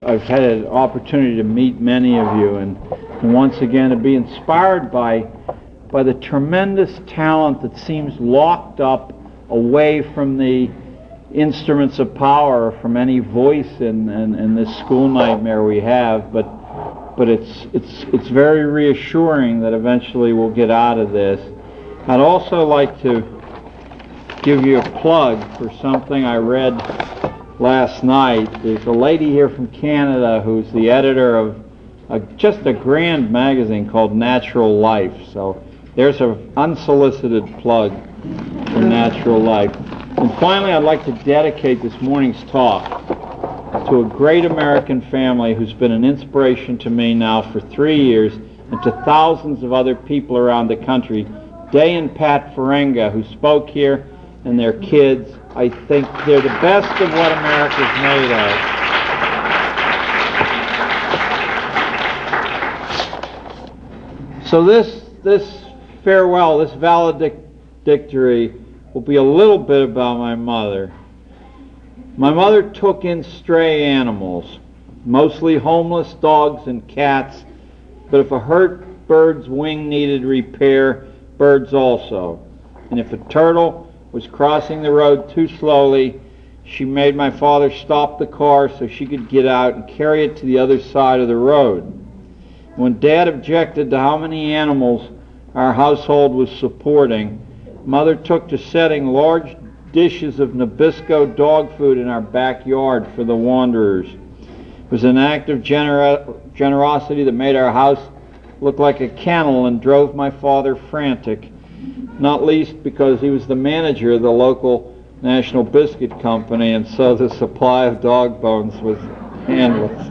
I've had an opportunity to meet many of you, and once again to be inspired by the tremendous talent that seems locked up away from the instruments of power, from any voice in this school nightmare we have. But it's very reassuring that eventually we'll get out of this. I'd also like to give you a plug for something I read last night. There's a lady here from Canada who's the editor of just a grand magazine called Natural Life. So there's an unsolicited plug for Natural Life. And finally, I'd like to dedicate this morning's talk to a great American family who's been an inspiration to me now for 3 years, and to thousands of other people around the country. Day and Pat Ferenga, who spoke here, and their kids. I think they're the best of what America's made of. So this farewell, this valedictory, will be a little bit about my mother. My mother took in stray animals, mostly homeless dogs and cats, but if a hurt bird's wing needed repair, birds also. And if a turtle was crossing the road too slowly, she made my father stop the car so she could get out and carry it to the other side of the road. When Dad objected to how many animals our household was supporting, Mother took to setting large dishes of Nabisco dog food in our backyard for the wanderers. It was an act of generosity that made our house look like a kennel and drove my father frantic, not least because he was the manager of the local National Biscuit Company, and so the supply of dog bones was endless.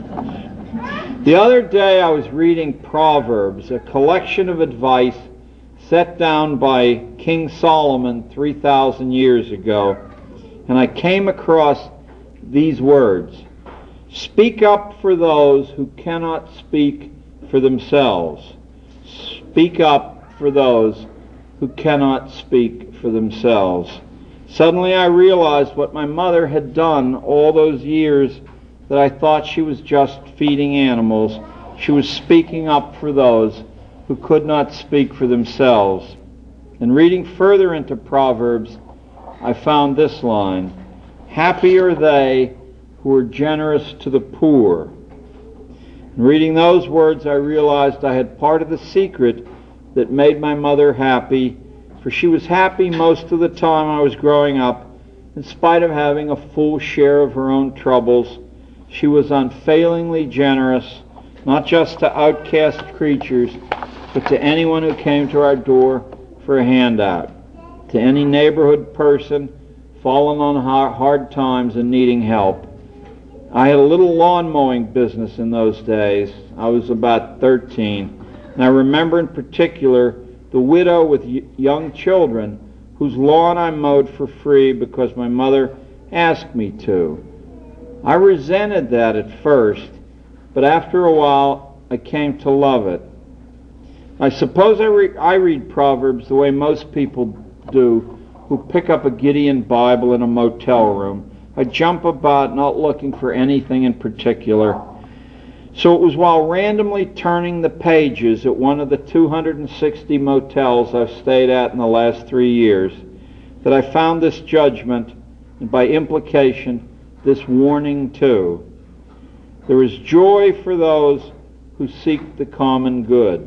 The other day I was reading Proverbs, a collection of advice set down by King Solomon 3,000 years ago, and I came across these words: "Speak up for those who cannot speak for themselves. Speak up for those who cannot speak for themselves." Suddenly I realized what my mother had done all those years that I thought she was just feeding animals. She was speaking up for those who could not speak for themselves. And reading further into Proverbs, I found this line: "Happy are they who are generous to the poor." And reading those words, I realized I had part of the secret that made my mother happy, for she was happy most of the time I was growing up. In spite of having a full share of her own troubles, she was unfailingly generous, not just to outcast creatures, but to anyone who came to our door for a handout, to any neighborhood person fallen on hard times and needing help. I had a little lawn mowing business in those days. I was about 13, and I remember in particular the widow with young children whose lawn I mowed for free because my mother asked me to. I resented that at first, but after a while I came to love it. I suppose I read Proverbs the way most people do who pick up a Gideon Bible in a motel room. I jump about, not looking for anything in particular. So it was while randomly turning the pages at one of the 260 motels I've stayed at in the last 3 years that I found this judgment, and by implication, this warning too. There is joy for those who seek the common good.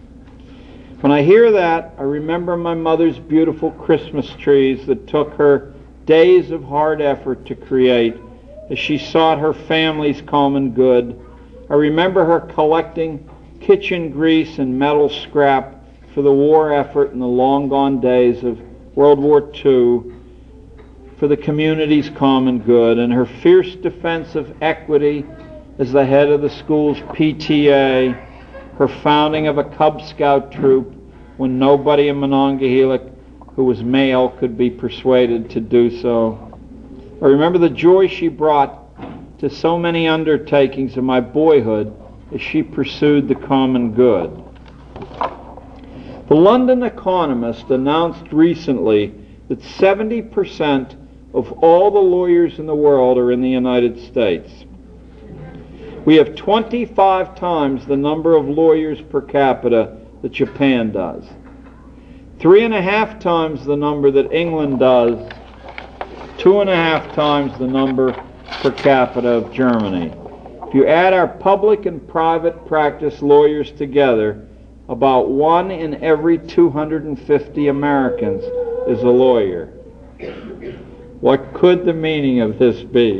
When I hear that, I remember my mother's beautiful Christmas trees that took her days of hard effort to create as she sought her family's common good. I remember her collecting kitchen grease and metal scrap for the war effort in the long-gone days of World War II for the community's common good, and her fierce defense of equity as the head of the school's PTA, her founding of a Cub Scout troop when nobody in Monongahela who was male could be persuaded to do so. I remember the joy she brought to so many undertakings of my boyhood as she pursued the common good. The London Economist announced recently that 70% of all the lawyers in the world are in the United States. We have 25 times the number of lawyers per capita that Japan does. 3.5 times the number that England does. 2.5 times the number per capita of Germany. If you add our public and private practice lawyers together, about 1 in every 250 Americans is a lawyer. What could the meaning of this be?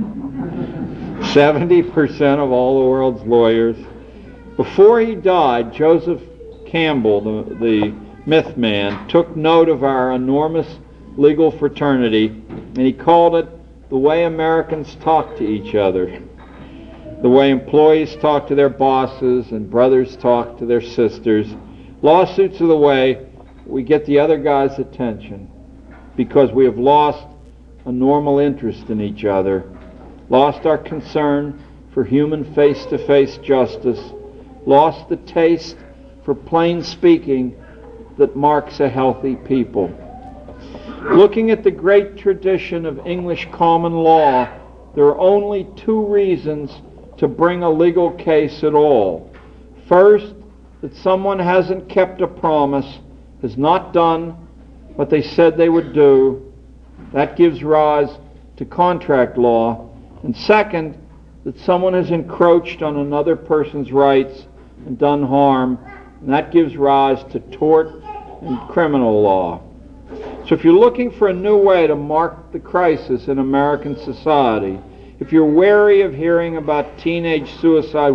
70% of all the world's lawyers. Before he died, Joseph Campbell, the myth man, took note of our enormous legal fraternity, and he called it the way Americans talk to each other. The way employees talk to their bosses and brothers talk to their sisters. Lawsuits are the way we get the other guy's attention because we have lost a normal interest in each other, lost our concern for human face-to-face justice, lost the taste for plain speaking that marks a healthy people. Looking at the great tradition of English common law, there are only 2 reasons to bring a legal case at all. First, that someone hasn't kept a promise, has not done what they said they would do. That gives rise to contract law. And second, that someone has encroached on another person's rights and done harm, and that gives rise to tort and criminal law. So if you're looking for a new way to mark the crisis in American society, if you're weary of hearing about teenage suicide,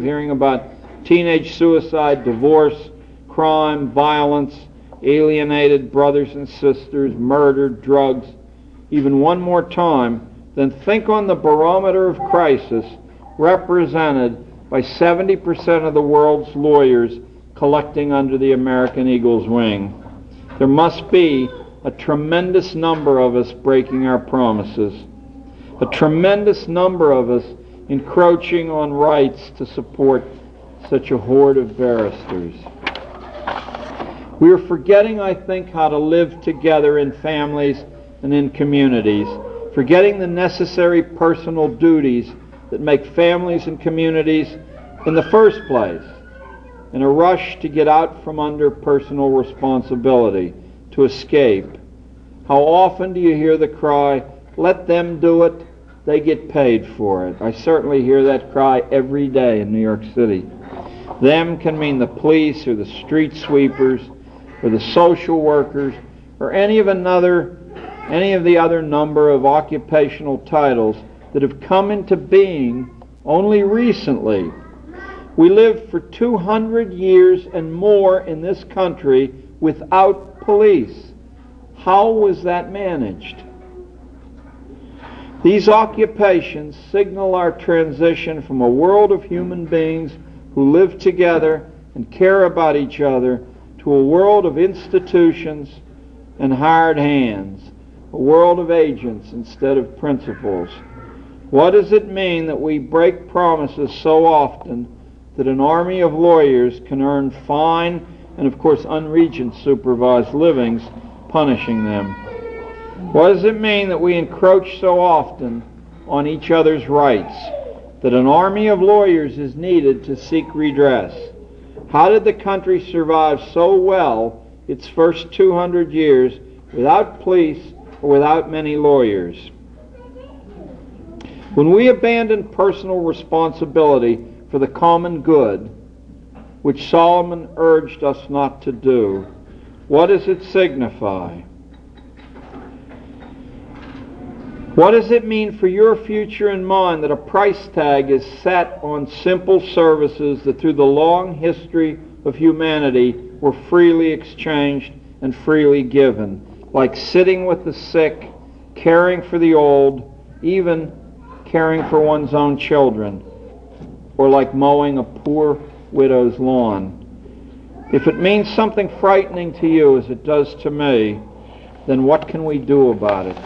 divorce, crime, violence, alienated brothers and sisters, murder, drugs, even one more time, then think on the barometer of crisis represented by 70% of the world's lawyers collecting under the American Eagle's wing. There must be a tremendous number of us breaking our promises, a tremendous number of us encroaching on rights to support such a horde of barristers. We are forgetting, I think, how to live together in families and in communities, forgetting the necessary personal duties that make families and communities in the first place, in a rush to get out from under personal responsibility, to escape. How often do you hear the cry, "Let them do it, they get paid for it"? I certainly hear that cry every day in New York City. Them can mean the police or the street sweepers or the social workers or any of the other number of occupational titles that have come into being only recently. We lived for 200 years and more in this country without police. How was that managed? These occupations signal our transition from a world of human beings who live together and care about each other to a world of institutions and hired hands, a world of agents instead of principals. What does it mean that we break promises so often that an army of lawyers can earn fine and, of course, unregent supervised livings, punishing them? What does it mean that we encroach so often on each other's rights, that an army of lawyers is needed to seek redress? How did the country survive so well its first 200 years without police or without many lawyers? When we abandon personal responsibility for the common good, which Solomon urged us not to do, what does it signify? What does it mean for your future and mine that a price tag is set on simple services that through the long history of humanity were freely exchanged and freely given, like sitting with the sick, caring for the old, even caring for one's own children, or like mowing a poor widow's lawn? If it means something frightening to you as it does to me, then what can we do about it?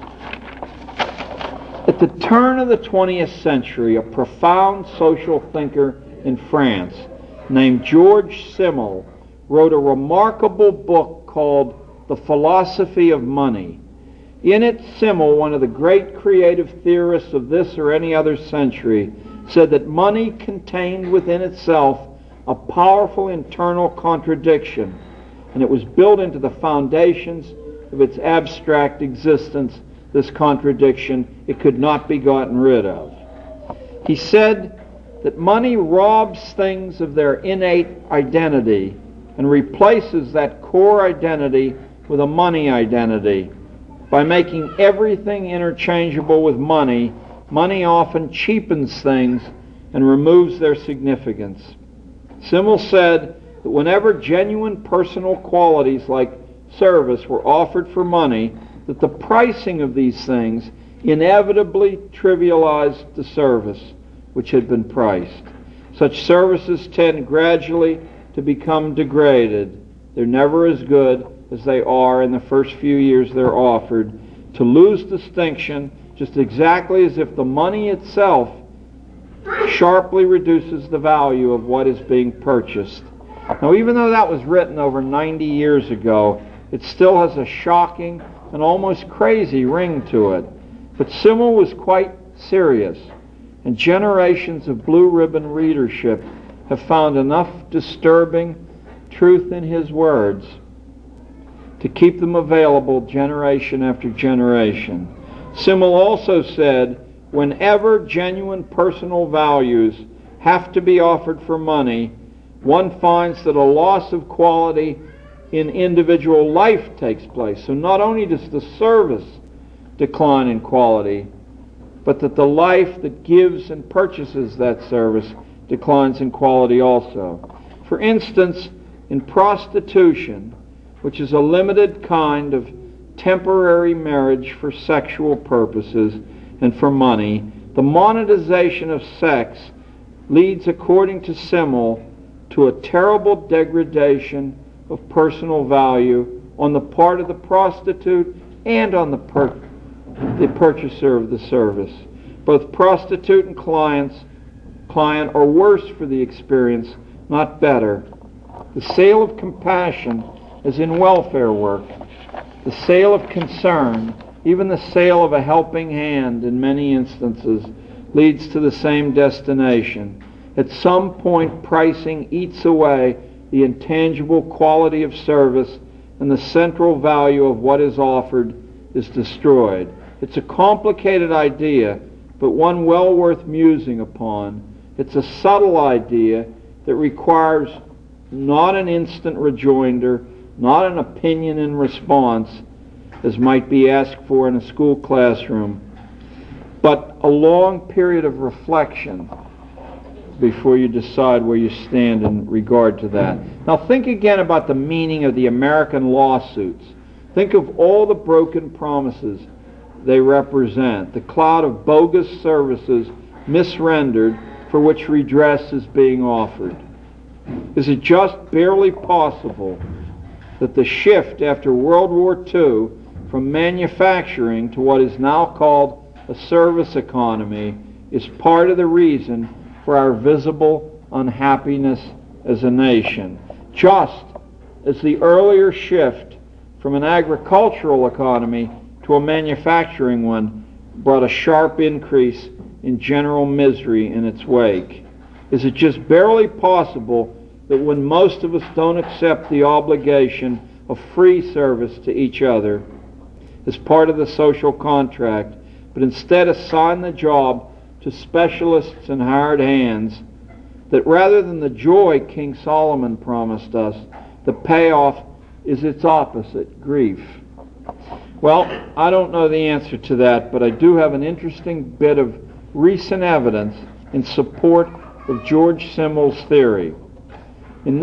At the turn of the 20th century, a profound social thinker in France named Georges Simmel wrote a remarkable book called The Philosophy of Money. In it, Simmel, one of the great creative theorists of this or any other century, said that money contained within itself a powerful internal contradiction, and it was built into the foundations of its abstract existence, this contradiction. It could not be gotten rid of. He said that money robs things of their innate identity and replaces that core identity with a money identity. By making everything interchangeable with money, money often cheapens things and removes their significance. Simmel said that whenever genuine personal qualities like service were offered for money, that the pricing of these things inevitably trivialized the service which had been priced. Such services tend gradually to become degraded. They're never as good as they are in the first few years they're offered, to lose distinction just exactly as if the money itself sharply reduces the value of what is being purchased. Now, even though that was written over 90 years ago, it still has a shocking and almost crazy ring to it. But Simmel was quite serious, and generations of blue ribbon readership have found enough disturbing truth in his words to keep them available generation after generation. Simmel also said, whenever genuine personal values have to be offered for money, one finds that a loss of quality in individual life takes place. So not only does the service decline in quality, but that the life that gives and purchases that service declines in quality also. For instance, in prostitution, which is a limited kind of temporary marriage for sexual purposes and for money, the monetization of sex leads, according to Simmel, to a terrible degradation of personal value on the part of the prostitute and on the purchaser of the service. Both prostitute and client are worse for the experience, not better. The sale of compassion, as in welfare work, the sale of concern, even the sale of a helping hand in many instances, leads to the same destination. At some point, pricing eats away the intangible quality of service, and the central value of what is offered is destroyed. It's a complicated idea, but one well worth musing upon. It's a subtle idea that requires not an instant rejoinder, not an opinion in response, as might be asked for in a school classroom, but a long period of reflection before you decide where you stand in regard to that. Now think again about the meaning of the American lawsuits. Think of all the broken promises they represent, the cloud of bogus services misrendered for which redress is being offered. Is it just barely possible that the shift after World War II from manufacturing to what is now called a service economy is part of the reason for our visible unhappiness as a nation, just as the earlier shift from an agricultural economy to a manufacturing one brought a sharp increase in general misery in its wake? Is it just barely possible that when most of us don't accept the obligation of free service to each other as part of the social contract, but instead assign the job to specialists and hired hands, that rather than the joy King Solomon promised us, the payoff is its opposite, grief? Well, I don't know the answer to that, but I do have an interesting bit of recent evidence in support of George Simmel's theory. In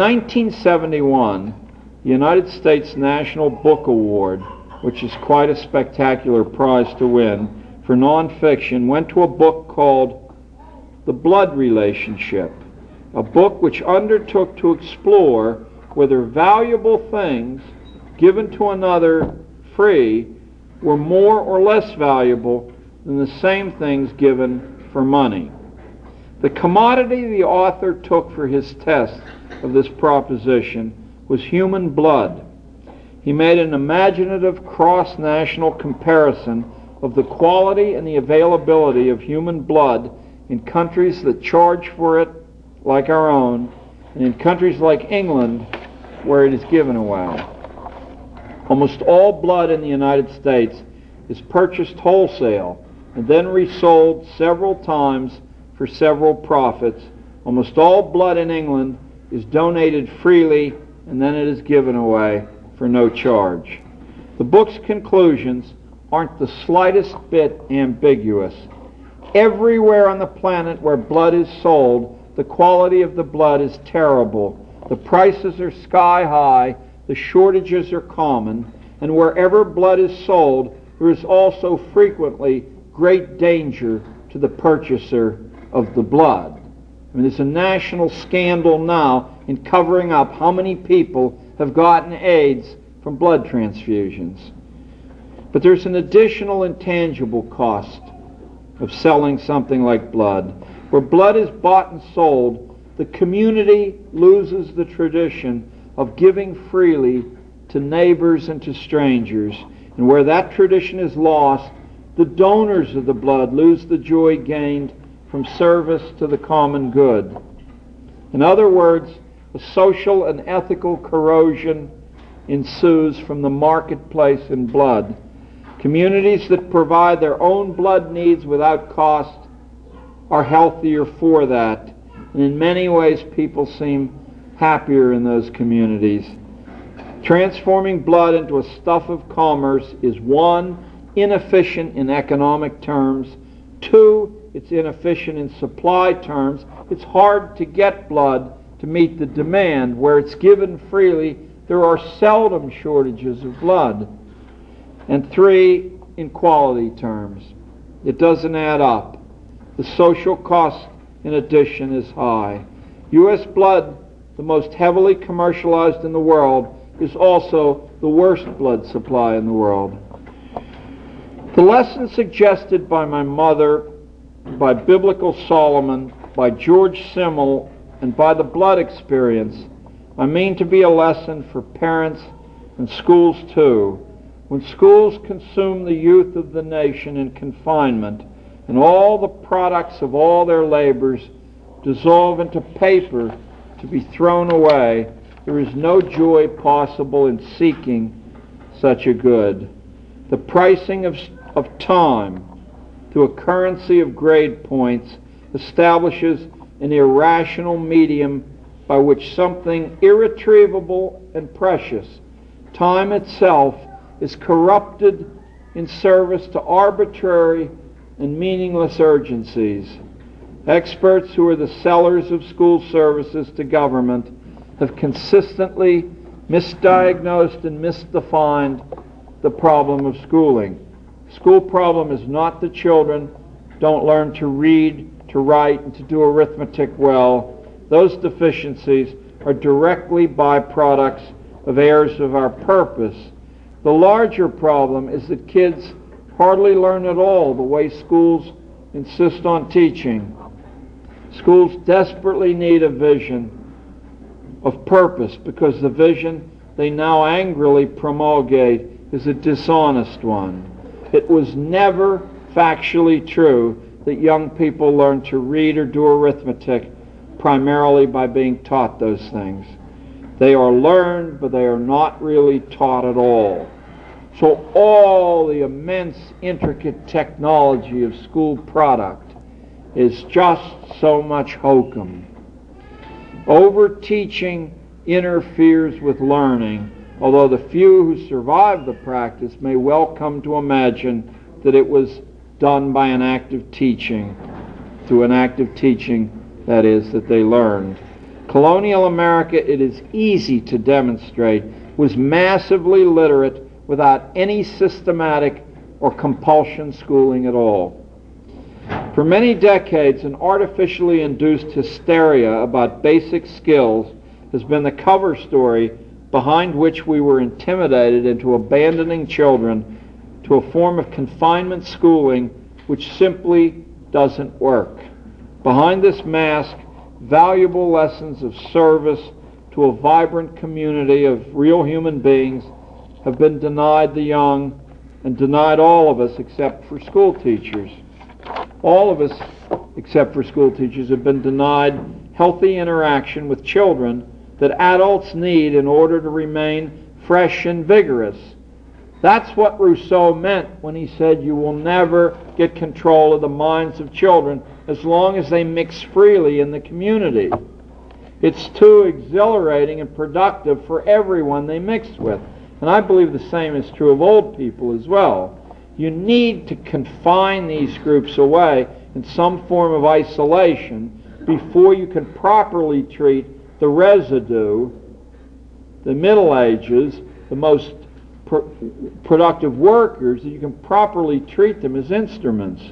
1971, the United States National Book Award, which is quite a spectacular prize to win, for nonfiction, went to a book called The Blood Relationship, a book which undertook to explore whether valuable things given to another free were more or less valuable than the same things given for money. The commodity the author took for his test of this proposition was human blood. He made an imaginative cross-national comparison of the quality and the availability of human blood in countries that charge for it like our own, and in countries like England where it is given away. Almost all blood in the United States is purchased wholesale and then resold several times for several profits. Almost all blood in England is donated freely and then it is given away for no charge. The book's conclusions aren't the slightest bit ambiguous. Everywhere on the planet where blood is sold, the quality of the blood is terrible. The prices are sky high, the shortages are common, and wherever blood is sold, there is also frequently great danger to the purchaser of the blood. I mean, there's a national scandal now in covering up how many people have gotten AIDS from blood transfusions. But there's an additional intangible cost of selling something like blood. Where blood is bought and sold, the community loses the tradition of giving freely to neighbors and to strangers. And where that tradition is lost, the donors of the blood lose the joy gained from service to the common good. In other words, a social and ethical corrosion ensues from the marketplace in blood. Communities that provide their own blood needs without cost are healthier for that. And in many ways, people seem happier in those communities. Transforming blood into a stuff of commerce is, one, inefficient in economic terms. Two, it's inefficient in supply terms. It's hard to get blood to meet the demand. Where it's given freely, there are seldom shortages of blood. And three, in quality terms. It doesn't add up. The social cost, in addition, is high. U.S. blood, the most heavily commercialized in the world, is also the worst blood supply in the world. The lesson suggested by my mother, by Biblical Solomon, by George Simmel, and by the blood experience, I mean to be a lesson for parents and schools too. When schools consume the youth of the nation in confinement, and all the products of all their labors dissolve into paper to be thrown away, there is no joy possible in seeking such a good. The pricing of time to a currency of grade points establishes an irrational medium by which something irretrievable and precious, time itself, is corrupted in service to arbitrary and meaningless urgencies. Experts who are the sellers of school services to government have consistently misdiagnosed and misdefined the problem of schooling. School problem is not the children don't learn to read, to write, and to do arithmetic well. Those deficiencies are directly byproducts of errors of our purpose. The larger problem is that kids hardly learn at all the way schools insist on teaching. Schools desperately need a vision of purpose because the vision they now angrily promulgate is a dishonest one. It was never factually true that young people learn to read or do arithmetic primarily by being taught those things. They are learned, but they are not really taught at all. So all the immense, intricate technology of school product is just so much hokum. Over-teaching interferes with learning, although the few who survive the practice may well come to imagine that it was done by an act of teaching, through an act of teaching, that is, that they learned. Colonial America, it is easy to demonstrate, was massively literate without any systematic or compulsion schooling at all. For many decades, an artificially induced hysteria about basic skills has been the cover story behind which we were intimidated into abandoning children to a form of confinement schooling which simply doesn't work. Behind this mask, valuable lessons of service to a vibrant community of real human beings have been denied the young and denied all of us except for school teachers. All of us except for school teachers, have been denied healthy interaction with children that adults need in order to remain fresh and vigorous. That's what Rousseau meant when he said you will never get control of the minds of children as long as they mix freely in the community. It's too exhilarating and productive for everyone they mix with. And I believe the same is true of old people as well. You need to confine these groups away in some form of isolation before you can properly treat the residue, the Middle Ages, the most productive workers, that you can properly treat them as instruments.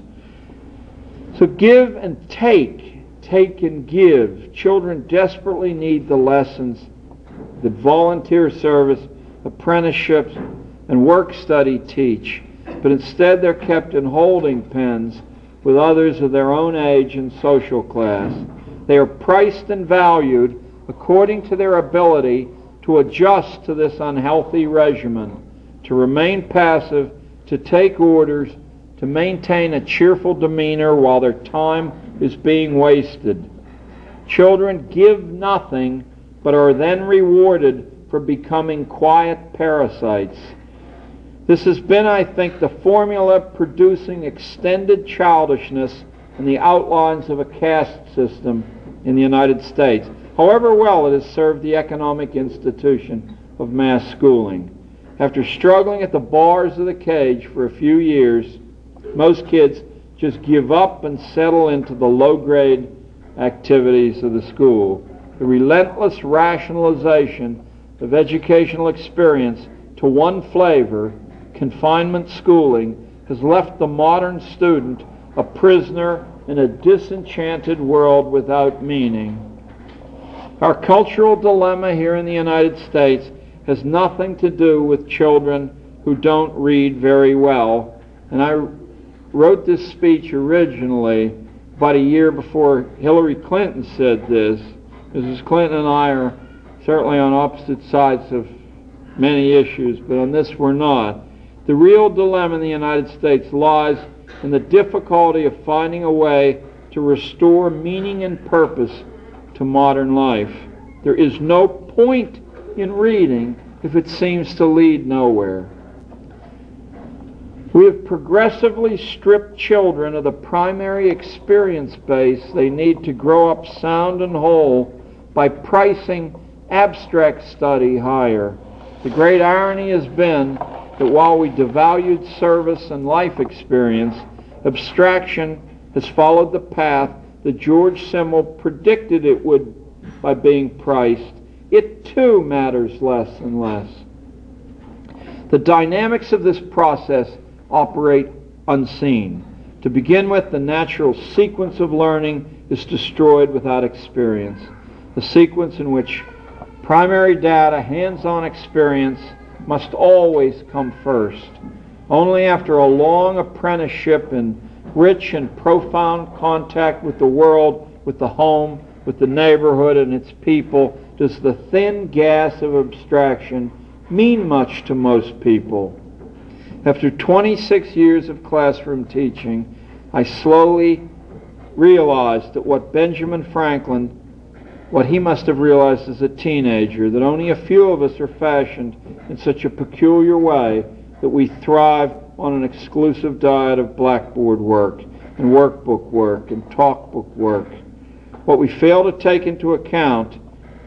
So give and take and give. Children desperately need the lessons that volunteer service, apprenticeships, and work study teach, but instead they're kept in holding pens with others of their own age and social class. They are priced and valued according to their ability to adjust to this unhealthy regimen, to remain passive, to take orders, to maintain a cheerful demeanor while their time is being wasted. Children give nothing, but are then rewarded for becoming quiet parasites. This has been, I think, the formula producing extended childishness and the outlines of a caste system in the United States, however well it has served the economic institution of mass schooling. After struggling at the bars of the cage for a few years, most kids just give up and settle into the low-grade activities of the school. The relentless rationalization of educational experience to one flavor, confinement schooling, has left the modern student a prisoner in a disenchanted world without meaning. Our cultural dilemma here in the United States has nothing to do with children who don't read very well. And I wrote this speech originally about a year before Hillary Clinton said this. Mrs. Clinton and I are certainly on opposite sides of many issues, but on this we're not. The real dilemma in the United States lies in the difficulty of finding a way to restore meaning and purpose to modern life. There is no point in reading if it seems to lead nowhere. We have progressively stripped children of the primary experience base they need to grow up sound and whole by pricing abstract study higher. The great irony has been that while we devalued service and life experience, abstraction has followed the path that George Simmel predicted it would by being priced. It too matters less and less. The dynamics of this process operate unseen. To begin with, the natural sequence of learning is destroyed without experience. The sequence in which primary data, hands-on experience, must always come first. Only after a long apprenticeship in rich and profound contact with the world, with the home, with the neighborhood and its people, does the thin gas of abstraction mean much to most people. After 26 years of classroom teaching, I slowly realized that what Benjamin Franklin, what he must have realized as a teenager, that only a few of us are fashioned in such a peculiar way that we thrive on an exclusive diet of blackboard work and workbook work and talkbook work. What we fail to take into account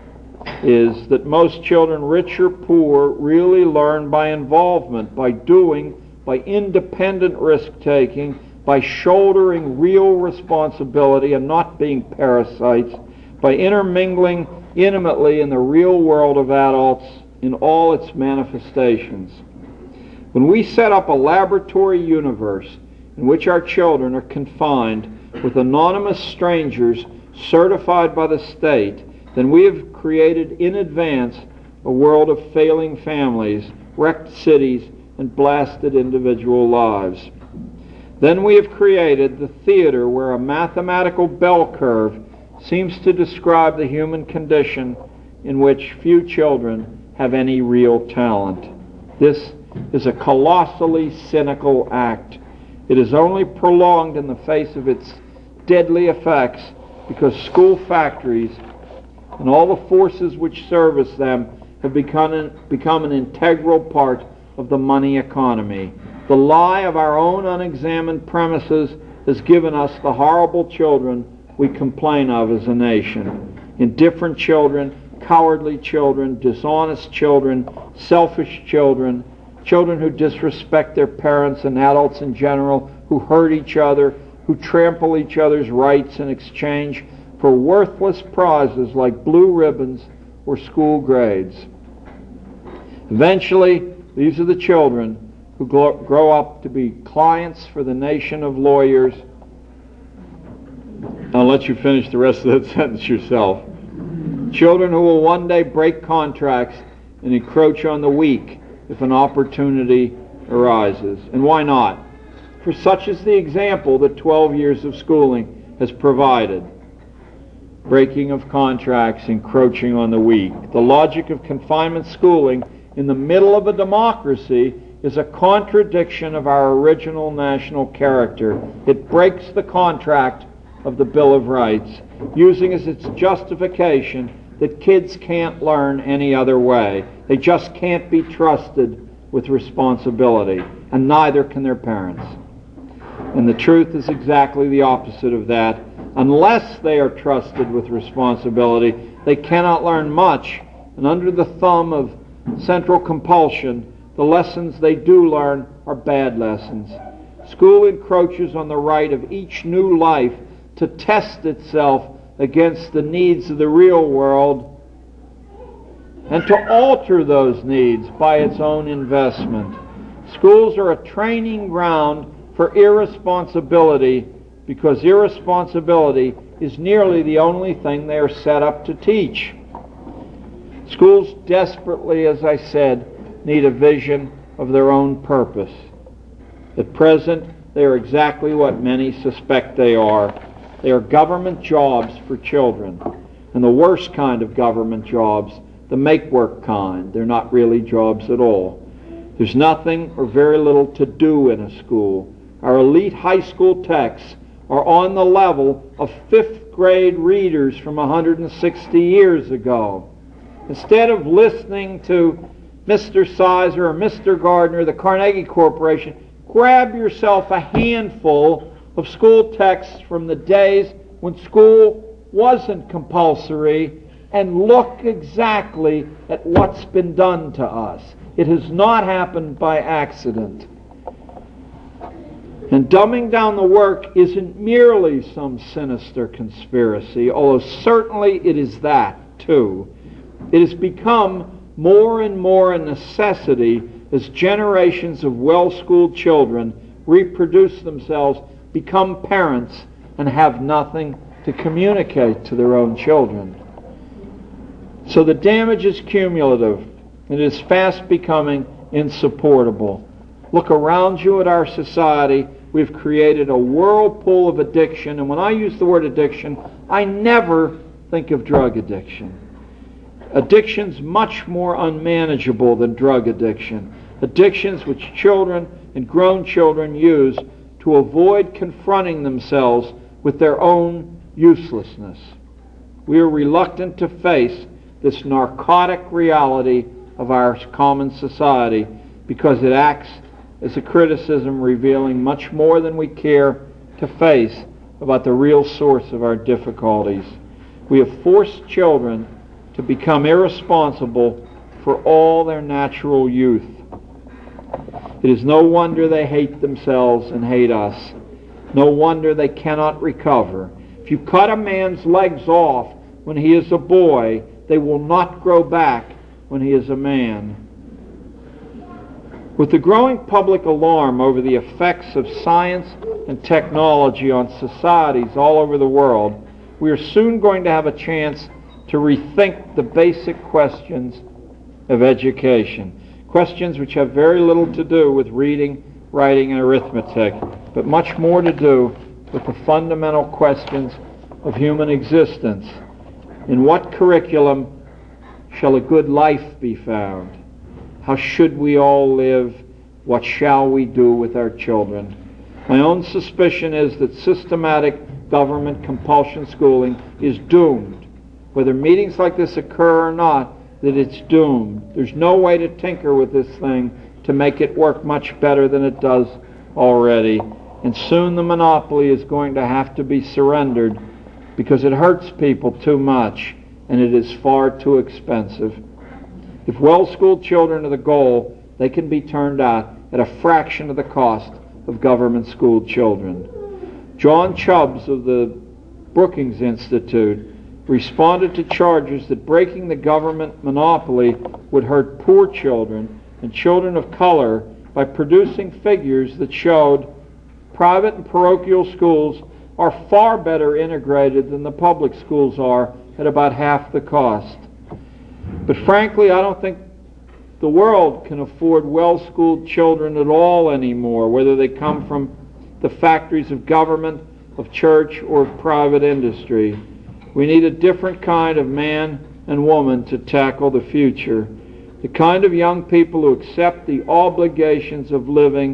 is that most children, rich or poor, really learn by involvement, by doing, by independent risk-taking, by shouldering real responsibility and not being parasites, by intermingling intimately in the real world of adults in all its manifestations. When we set up a laboratory universe in which our children are confined with anonymous strangers certified by the state, then we have created in advance a world of failing families, wrecked cities, and blasted individual lives. Then we have created the theater where a mathematical bell curve seems to describe the human condition in which few children have any real talent. This is a colossally cynical act. It is only prolonged in the face of its deadly effects because school factories and all the forces which service them have become an integral part of the money economy. The lie of our own unexamined premises has given us the horrible children we complain of as a nation. Indifferent children, cowardly children, dishonest children, selfish children, children who disrespect their parents and adults in general, who hurt each other, who trample each other's rights in exchange for worthless prizes like blue ribbons or school grades. Eventually, these are the children who grow up to be clients for the nation of lawyers. I'll let you finish the rest of that sentence yourself. Children who will one day break contracts and encroach on the weak if an opportunity arises. And why not? For such is the example that 12 years of schooling has provided. Breaking of contracts, encroaching on the weak. The logic of confinement schooling in the middle of a democracy is a contradiction of our original national character. It breaks the contract of the Bill of Rights, using as its justification that kids can't learn any other way. They just can't be trusted with responsibility, and neither can their parents. And the truth is exactly the opposite of that. Unless they are trusted with responsibility, they cannot learn much, and under the thumb of central compulsion, the lessons they do learn are bad lessons. School encroaches on the right of each new life to test itself against the needs of the real world and to alter those needs by its own investment. Schools are a training ground for irresponsibility because irresponsibility is nearly the only thing they are set up to teach. Schools desperately, as I said, need a vision of their own purpose. At present, they are exactly what many suspect they are. They are government jobs for children, and the worst kind of government jobs, the make-work kind. They're not really jobs at all. There's nothing or very little to do in a school. Our elite high school texts are on the level of fifth-grade readers from 160 years ago. Instead of listening to Mr. Sizer or Mr. Gardner, the Carnegie Corporation, grab yourself a handful of school texts from the days when school wasn't compulsory and look exactly at what's been done to us. It has not happened by accident. And dumbing down the work isn't merely some sinister conspiracy, although certainly it is that too. It has become more and more a necessity as generations of well-schooled children reproduce themselves, become parents, and have nothing to communicate to their own children. So the damage is cumulative. It is fast becoming insupportable. Look around you at our society. We've created a whirlpool of addiction, and when I use the word addiction, I never think of drug addiction. Addiction's much more unmanageable than drug addiction. Addictions which children and grown children use to avoid confronting themselves with their own uselessness. We are reluctant to face this narcotic reality of our common society because it acts as a criticism revealing much more than we care to face about the real source of our difficulties. We have forced children to become irresponsible for all their natural youth. It is no wonder they hate themselves and hate us. No wonder they cannot recover. If you cut a man's legs off when he is a boy, they will not grow back when he is a man. With the growing public alarm over the effects of science and technology on societies all over the world, we are soon going to have a chance to rethink the basic questions of education. Questions which have very little to do with reading, writing, and arithmetic, but much more to do with the fundamental questions of human existence. In what curriculum shall a good life be found? How should we all live? What shall we do with our children? My own suspicion is that systematic government compulsion schooling is doomed. Whether meetings like this occur or not, that it's doomed. There's no way to tinker with this thing to make it work much better than it does already. And soon the monopoly is going to have to be surrendered because it hurts people too much and it is far too expensive. If well-schooled children are the goal, they can be turned out at a fraction of the cost of government-schooled children. John Chubbs of the Brookings Institute responded to charges that breaking the government monopoly would hurt poor children and children of color by producing figures that showed private and parochial schools are far better integrated than the public schools are at about half the cost. But frankly, I don't think the world can afford well-schooled children at all anymore, whether they come from the factories of government, of church, or of private industry. We need a different kind of man and woman to tackle the future. The kind of young people who accept the obligations of living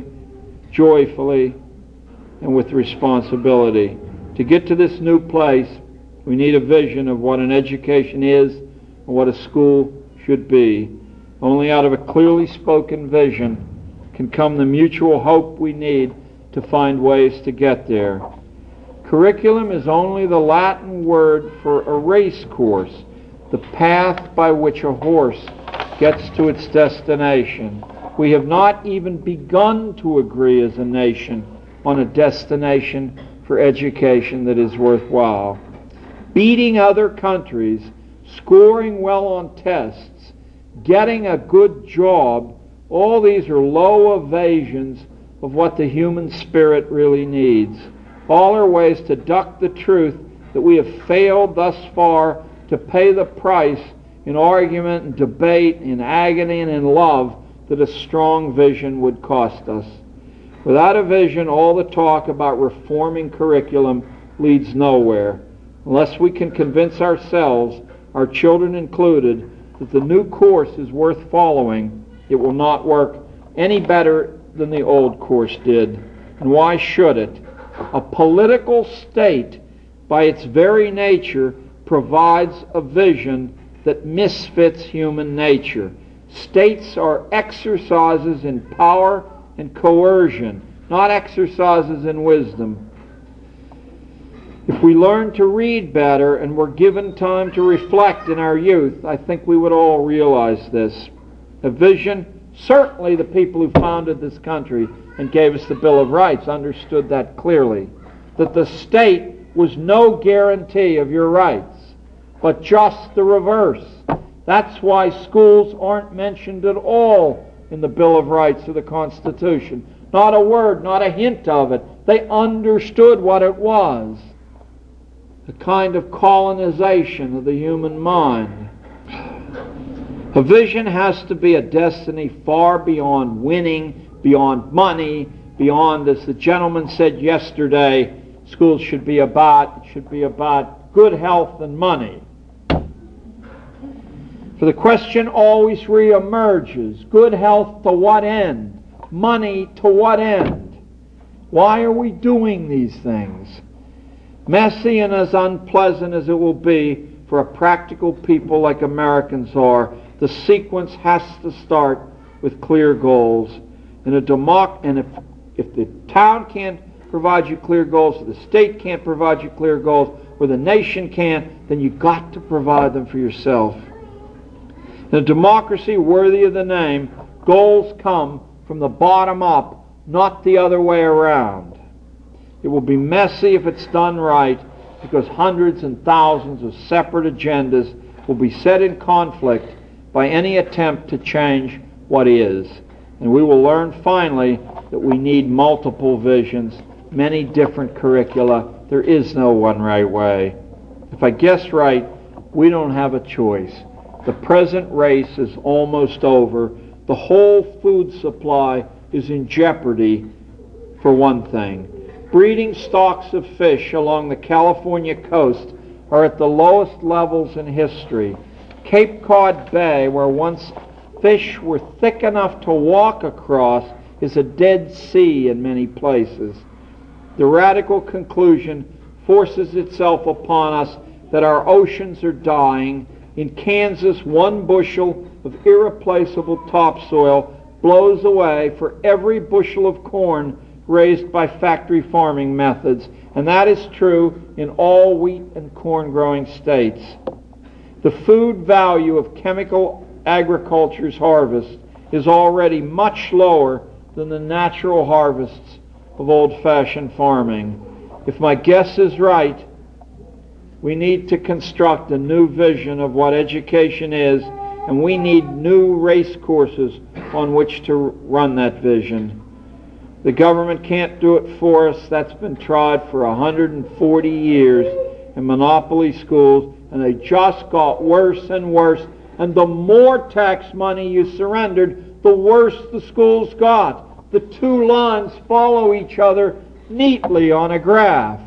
joyfully and with responsibility. To get to this new place, we need a vision of what an education is and what a school should be. Only out of a clearly spoken vision can come the mutual hope we need to find ways to get there. Curriculum is only the Latin word for a race course, the path by which a horse gets to its destination. We have not even begun to agree as a nation on a destination for education that is worthwhile. Beating other countries, scoring well on tests, getting a good job, all these are low evasions of what the human spirit really needs. All are ways to duck the truth that we have failed thus far to pay the price in argument and debate, in agony and in love that a strong vision would cost us. Without a vision, all the talk about reforming curriculum leads nowhere. Unless we can convince ourselves, our children included, that the new course is worth following, it will not work any better than the old course did. And why should it? A political state, by its very nature, provides a vision that misfits human nature. States are exercises in power and coercion, not exercises in wisdom. If we learn to read better and were given time to reflect in our youth, I think we would all realize this. A vision, certainly the people who founded this country and gave us the Bill of Rights understood that clearly, that the state was no guarantee of your rights, but just the reverse. That's why schools aren't mentioned at all in the Bill of Rights of the Constitution. Not a word, not a hint of it. They understood what it was. A kind of colonization of the human mind. A vision has to be a destiny far beyond winning, beyond money, beyond, as the gentleman said yesterday, schools should be about good health and money. For the question always reemerges, good health to what end? Money to what end? Why are we doing these things? Messy and as unpleasant as it will be for a practical people like Americans are, the sequence has to start with clear goals. And if the town can't provide you clear goals, or the state can't provide you clear goals, or the nation can't, then you've got to provide them for yourself. In a democracy worthy of the name, goals come from the bottom up, not the other way around. It will be messy if it's done right, because hundreds and thousands of separate agendas will be set in conflict by any attempt to change what is. And we will learn finally that we need multiple visions, many different curricula. There is no one right way. If I guess right, we don't have a choice. The present race is almost over. The whole food supply is in jeopardy, for one thing. Breeding stocks of fish along the California coast are at the lowest levels in history. Cape Cod Bay, where once fish were thick enough to walk across, is a dead sea in many places. The radical conclusion forces itself upon us that our oceans are dying. In Kansas, 1 bushel of irreplaceable topsoil blows away for every bushel of corn raised by factory farming methods, and that is true in all wheat and corn growing states. The food value of chemical agriculture's harvest is already much lower than the natural harvests of old-fashioned farming. If my guess is right, we need to construct a new vision of what education is, and we need new race courses on which to run that vision. The government can't do it for us. That's been tried for 140 years in monopoly schools, and they just got worse and worse. And the more tax money you surrendered, the worse the schools got. The 2 lines follow each other neatly on a graph.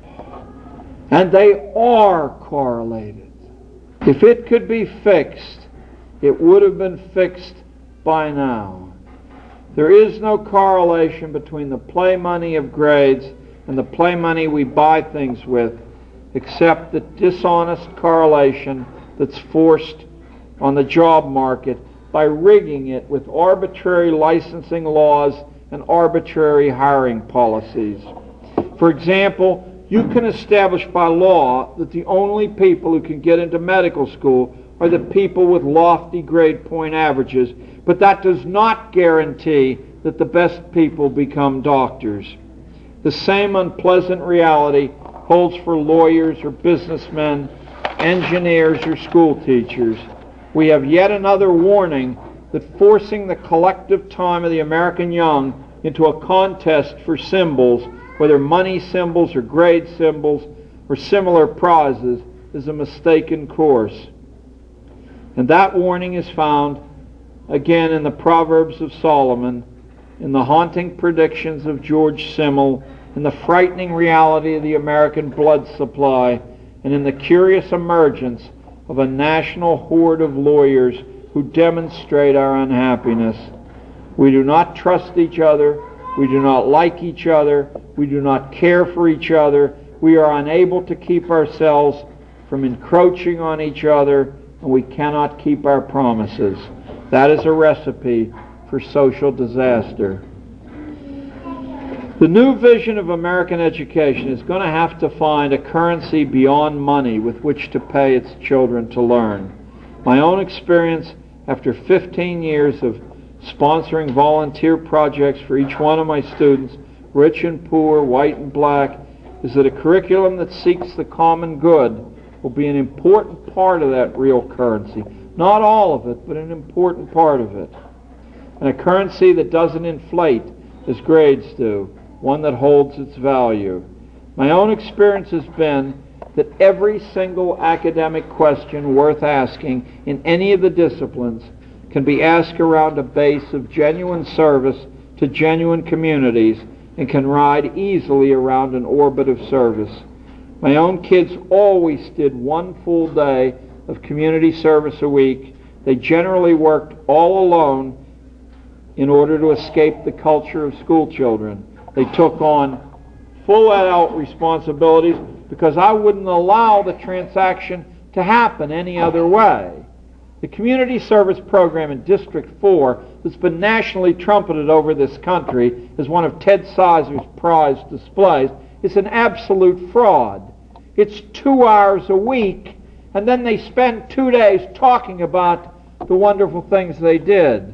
And they are correlated. If it could be fixed, it would have been fixed by now. There is no correlation between the play money of grades and the play money we buy things with, except the dishonest correlation that's forced on the job market by rigging it with arbitrary licensing laws and arbitrary hiring policies. For example, you can establish by law that the only people who can get into medical school are the people with lofty grade point averages, but that does not guarantee that the best people become doctors. The same unpleasant reality holds for lawyers or businessmen, engineers or school teachers. We have yet another warning that forcing the collective time of the American young into a contest for symbols, whether money symbols or grade symbols or similar prizes, is a mistaken course. And that warning is found again in the Proverbs of Solomon, in the haunting predictions of George Simmel, in the frightening reality of the American blood supply, and in the curious emergence of a national horde of lawyers who demonstrate our unhappiness. We do not trust each other. We do not like each other. We do not care for each other. We are unable to keep ourselves from encroaching on each other, and we cannot keep our promises. That is a recipe for social disaster. The new vision of American education is going to have to find a currency beyond money with which to pay its children to learn. My own experience after 15 years of sponsoring volunteer projects for each one of my students, rich and poor, white and black, is that a curriculum that seeks the common good will be an important part of that real currency. Not all of it, but an important part of it. And a currency that doesn't inflate as grades do, one that holds its value. My own experience has been that every single academic question worth asking in any of the disciplines can be asked around a base of genuine service to genuine communities and can ride easily around an orbit of service. My own kids always did 1 full day of community service a week. They generally worked all alone in order to escape the culture of school children. They took on full adult responsibilities because I wouldn't allow the transaction to happen any other way. The community service program in District 4 that's been nationally trumpeted over this country as one of Ted Sizer's prized displays is an absolute fraud. It's 2 hours a week, and then they spend 2 days talking about the wonderful things they did.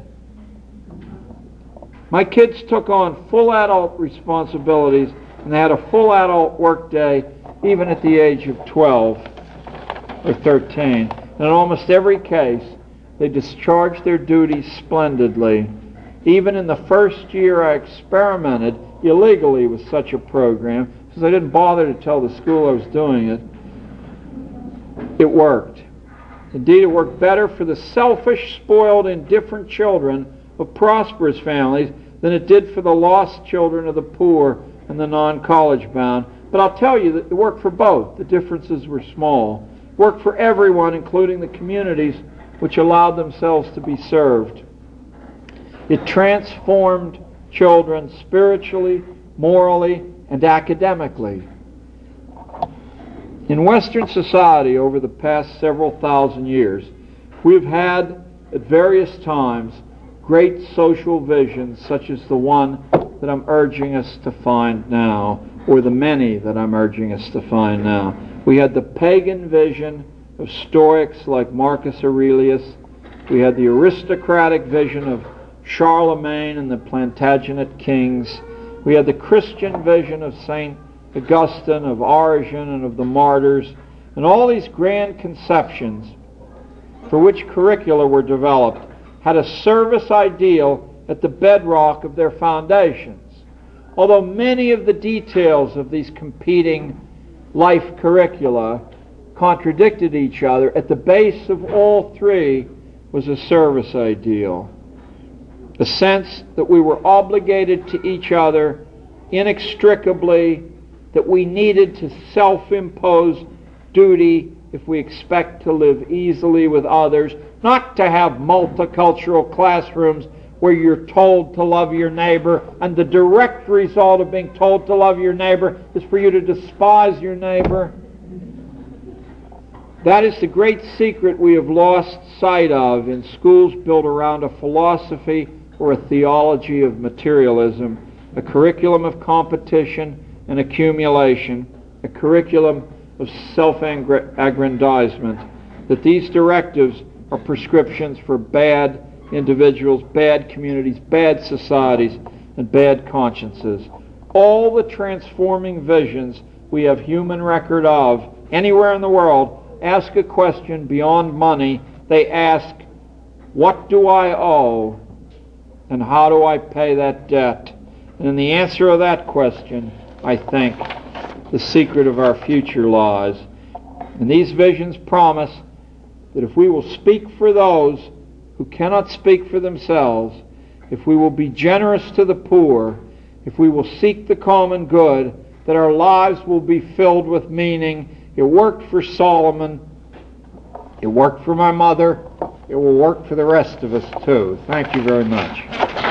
My kids took on full adult responsibilities, and they had a full adult work day even at the age of 12 or 13. And in almost every case, they discharged their duties splendidly. Even in the first year I experimented illegally with such a program, because I didn't bother to tell the school I was doing it, it worked. Indeed, it worked better for the selfish, spoiled, indifferent children of prosperous families than it did for the lost children of the poor and the non-college bound. But I'll tell you that it worked for both. The differences were small. It worked for everyone, including the communities which allowed themselves to be served. It transformed children spiritually, morally, and academically. In Western society over the past several thousand years, we've had at various times great social visions such as the one that I'm urging us to find now, or the many that I'm urging us to find now. We had the pagan vision of Stoics like Marcus Aurelius. We had the aristocratic vision of Charlemagne and the Plantagenet kings. We had the Christian vision of St. Augustine, of Origen, and of the martyrs, and all these grand conceptions for which curricula were developed had a service ideal at the bedrock of their foundations. Although many of the details of these competing life curricula contradicted each other, at the base of all three was a service ideal. A sense that we were obligated to each other inextricably, that we needed to self-impose duty if we expect to live easily with others, not to have multicultural classrooms where you're told to love your neighbor, and the direct result of being told to love your neighbor is for you to despise your neighbor. That is the great secret we have lost sight of in schools built around a philosophy or a theology of materialism, a curriculum of competition and accumulation, a curriculum of self-aggrandizement, that these directives are prescriptions for bad individuals, bad communities, bad societies, and bad consciences. All the transforming visions we have human record of anywhere in the world ask a question beyond money. They ask, what do I owe and how do I pay that debt? And in the answer of that question, I think, the secret of our future lies. And these visions promise that if we will speak for those who cannot speak for themselves, if we will be generous to the poor, if we will seek the common good, that our lives will be filled with meaning. It worked for Solomon. It worked for my mother. It will work for the rest of us too. Thank you very much.